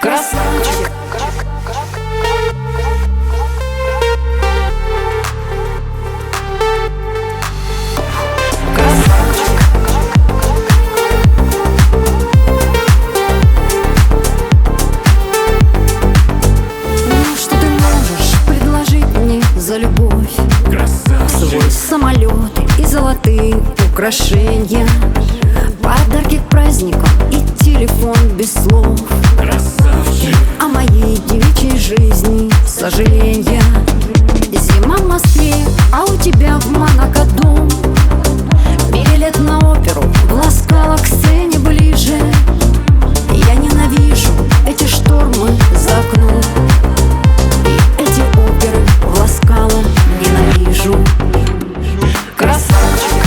Красавчик. Ну что ты можешь предложить мне за любовь? Свой самолет и золотые украшения, подарки к праздникам и телефон без слов. О моей девичьей жизни сожаления. Зима в Москве, а у тебя в Монако дом. Билет на оперу в Ласкало к сцене ближе. Я ненавижу эти штормы за окном и эти оперы в Ласкало ненавижу. Красавчик.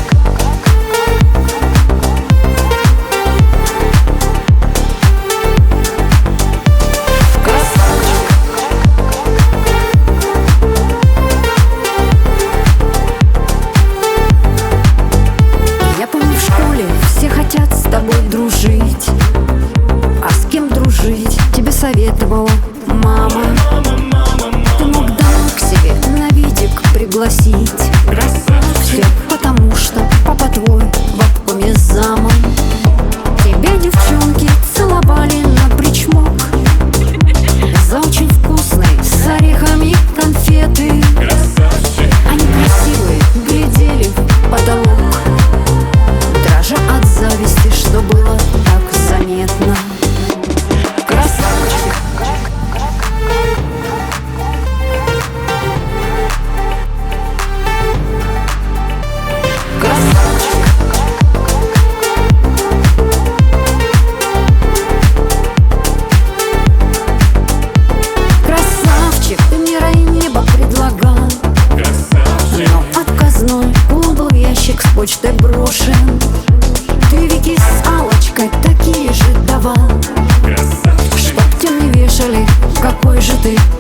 Я помню, в школе все хотят с тобой дружить. А с кем дружить тебе советовала мама. Ты мог домой к себе на видик пригласить. Все потому, что папа твой в обкоме замом. Тебя девчонки целовали на причмок за очень вкусные с орехами конфеты. Они красивые глядели в потолок, дрожа от зависти, что было так заметно. Красавчик. Красавчик. Красавчик, ты мира и небо предлагал, но отказной клуб был в ящик с почтой брошен. Ты Вики с Аллочкой такие же давал, чтоб тебя не вешали, какой же ты